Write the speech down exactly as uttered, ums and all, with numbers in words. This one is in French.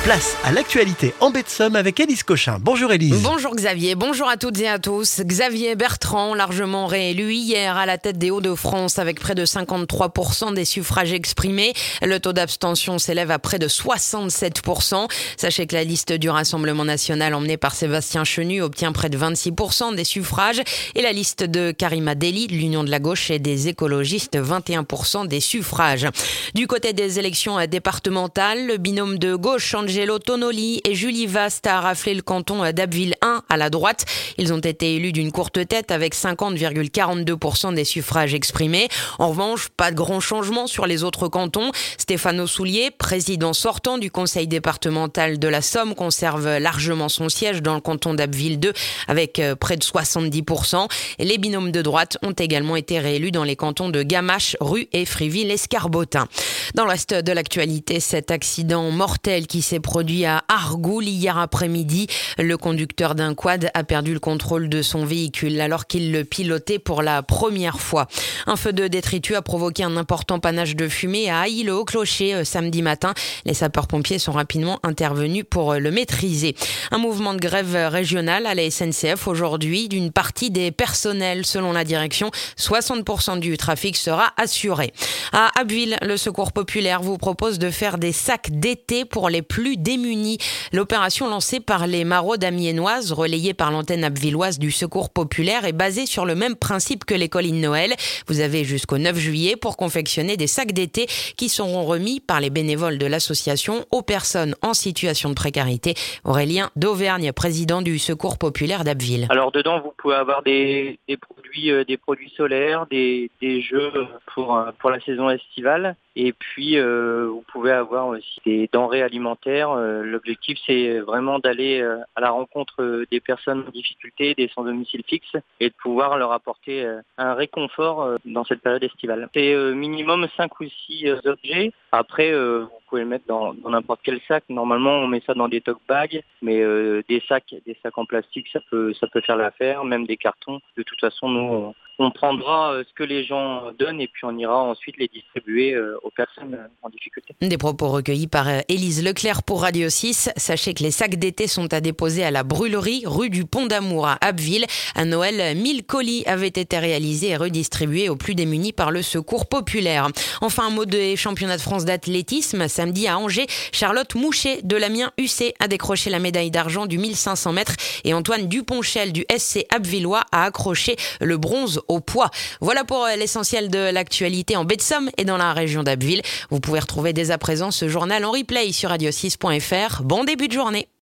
Place à l'actualité en baie de Somme avec Élise Cochin. Bonjour Élise. Bonjour Xavier, bonjour à toutes et à tous. Xavier Bertrand, largement réélu hier à la tête des Hauts-de-France avec près de cinquante-trois pour cent des suffrages exprimés. Le taux d'abstention s'élève à près de soixante-sept pour cent. Sachez que la liste du Rassemblement national emmenée par Sébastien Chenu obtient près de vingt-six pour cent des suffrages et la liste de Karima Delli, de l'Union de la gauche et des écologistes, vingt et un pour cent des suffrages. Du côté des élections départementales, le binôme de gauche Angelo Tonoli et Julie Vaste a raflé le canton d'Abbeville un à la droite. Ils ont été élus d'une courte tête avec cinquante virgule quarante-deux pour cent des suffrages exprimés. En revanche, pas de grand changement sur les autres cantons. Stéphano Soulier, président sortant du conseil départemental de la Somme, conserve largement son siège dans le canton d'Abbeville deux avec près de soixante-dix pour cent. Et les binômes de droite ont également été réélus dans les cantons de Gamache, Rue et Fréville-Escarbotin. Dans le reste de l'actualité, cet accident mortel qui s'est produit à Argoul hier après-midi. Le conducteur d'un quad a perdu le contrôle de son véhicule alors qu'il le pilotait pour la première fois. Un feu de détritus a provoqué un important panache de fumée à Ailly-le-Haut-Clocher euh, samedi matin. Les sapeurs-pompiers sont rapidement intervenus pour euh, le maîtriser. Un mouvement de grève régional à la S N C F aujourd'hui d'une partie des personnels. Selon la direction, soixante pour cent du trafic sera assuré. À Abbeville, le Secours populaire vous propose de faire des sacs d'été pour les plus démunis. L'opération lancée par les maraudes amiénoises, relayée par l'antenne abbvilloise du Secours populaire, est basée sur le même principe que les colis de Noël. Vous avez jusqu'au neuf juillet pour confectionner des sacs d'été qui seront remis par les bénévoles de l'association aux personnes en situation de précarité. Aurélien d'Auvergne, président du Secours populaire d'Abbeville. Alors dedans, vous pouvez avoir des, des produits, euh, des produits solaires, des, des jeux pour pour la saison estivale. Et puis, euh, vous pouvez avoir aussi des denrées alimentaires. Euh, l'objectif, c'est vraiment d'aller euh, à la rencontre euh, des personnes en difficulté, des sans domicile fixe, et de pouvoir leur apporter euh, un réconfort euh, dans cette période estivale. C'est euh, minimum cinq ou six euh, objets. Après, euh, vous pouvez le mettre dans, dans n'importe quel sac. Normalement, on met ça dans des tote bags, mais euh, des sacs, des sacs en plastique, ça peut, ça peut faire l'affaire. Même des cartons. De toute façon, nous, on, on prendra euh, ce que les gens donnent et puis on ira ensuite les distribuer euh, aux personnes en difficulté. Des propos recueillis par Élise Leclerc pour Radio six. Sachez que les sacs d'été sont à déposer à la brûlerie, rue du Pont d'Amour à Abbeville. À Noël, mille colis avaient été réalisés et redistribués aux plus démunis par le Secours populaire. Enfin, un mot des championnats de France d'athlétisme. Samedi à Angers, Charlotte Mouchet de l'Amiens U C a décroché la médaille d'argent du mille cinq cents mètres et Antoine Duponchel du S C Abbvillois a accroché le bronze au poids. Voilà pour l'essentiel de l'actualité en baie de Somme et dans la région d'Abbeville. Vous pouvez retrouver dès à présent ce journal en replay sur radio six point f r. Bon début de journée.